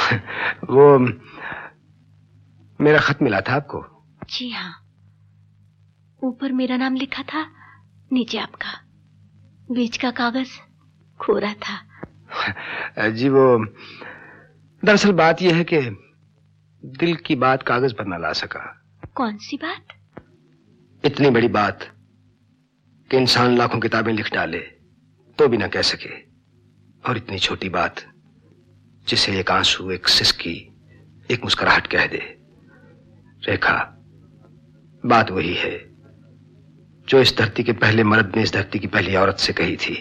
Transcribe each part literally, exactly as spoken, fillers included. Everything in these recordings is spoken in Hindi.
वो मेरा खत मिला था आपको? जी हाँ, ऊपर मेरा नाम लिखा था, नीचे आपका। बीच का कागज खोरा था। जी वो दरअसल बात यह है कि दिल की बात कागज पर न ला सका। कौन सी बात? इतनी बड़ी बात कि इंसान लाखों किताबें लिख डाले तो भी न कह सके, और इतनी छोटी बात जिसे एक आंसू, एक सिसकी, एक मुस्कुराहट कह दे। रेखा, बात वही है जो इस धरती के पहले मर्द ने इस धरती की पहली औरत से कही थी,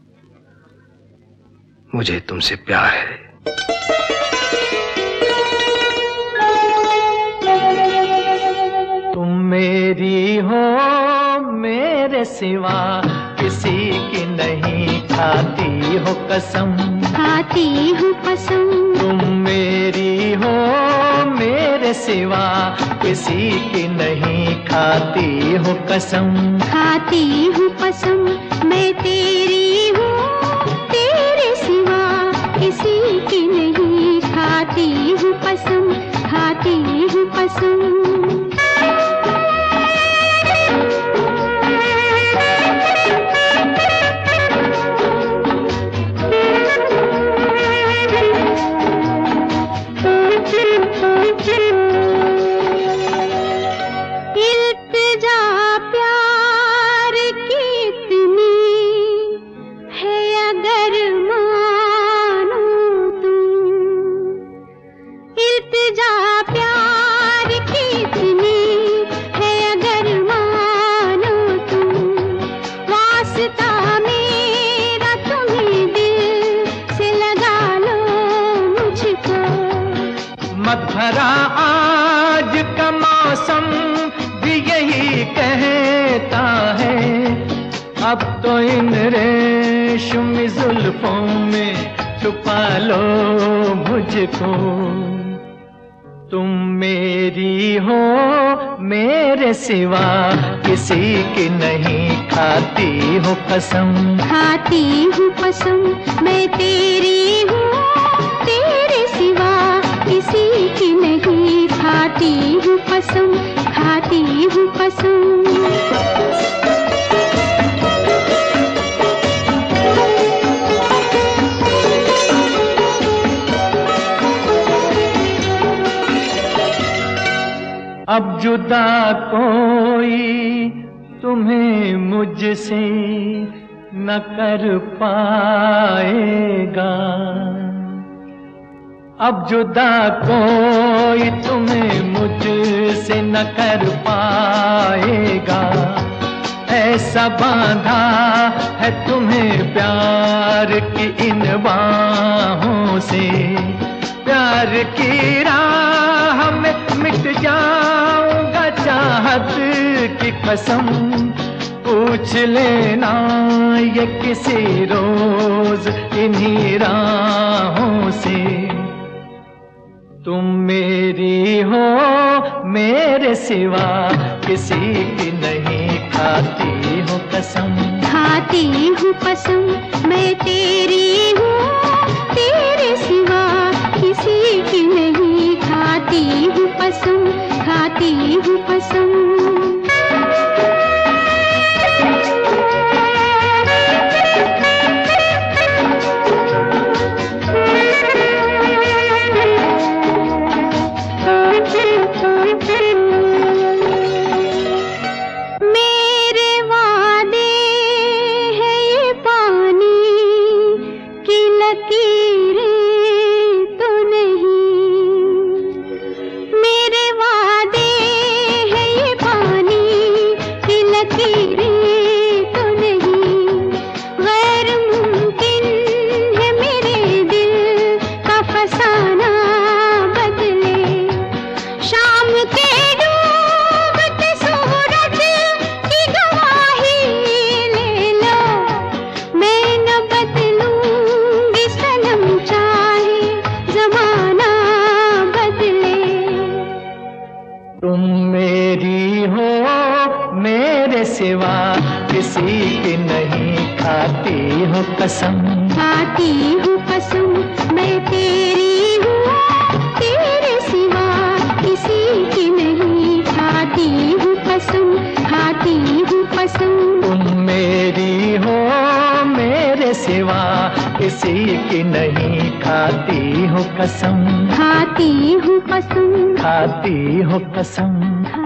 मुझे तुमसे प्यार है। तुम मेरी हो मेरे सिवा किसी की नहीं, खाती हो कसम, खाती हूँ कसम। तुम मेरी हो मेरे सिवा किसी की नहीं, खाती हो कसम, खाती हूँ कसम। मैं तेरी हूँ तेरे सिवा किसी की नहीं, खाती हूँ कसम, खाती हूँ कसम। मत भरा आज का मौसम भी यही कहता है, अब तो इन रेशमी जुल्फों में छुपा लो मुझको। तुम मेरी हो मेरे सिवा किसी की नहीं, खाती हो कसम, खाती हूँ कसम। मैं तेरी हूँ तेरे सिवा किसी की नहीं, खाती हूँ कसम, खाती हूँ कसम। अब जुदा कोई तुम्हें मुझसे न कर पाएगा, अब जुदा कोई तुम्हें मुझसे न कर पाएगा। ऐसा बांधा है तुम्हें प्यार की इन बाहों से, प्यार की राह में मिट जाऊंगा चाहत की कसम। पूछ लेना ये किसी रोज इन्हीं राहों से। तुम मेरी हो मेरे सिवा किसी की नहीं, खाती हो कसम, खाती हूँ कसम। मैं तेरी हूँ तेरे सिवा किसी की नहीं, खाती हूँ कसम, खाती हूँ कसम। सिवा किसी की नहीं, खाती हूँ कसम, खाती हूँ कसम। मैं तेरी हूँ कसम, खाती हूँ कसम। तुम मेरी हो मेरे सिवा किसी की नहीं, खाती हूँ कसम, खाती हूँ कसम, खाती हूँ कसम।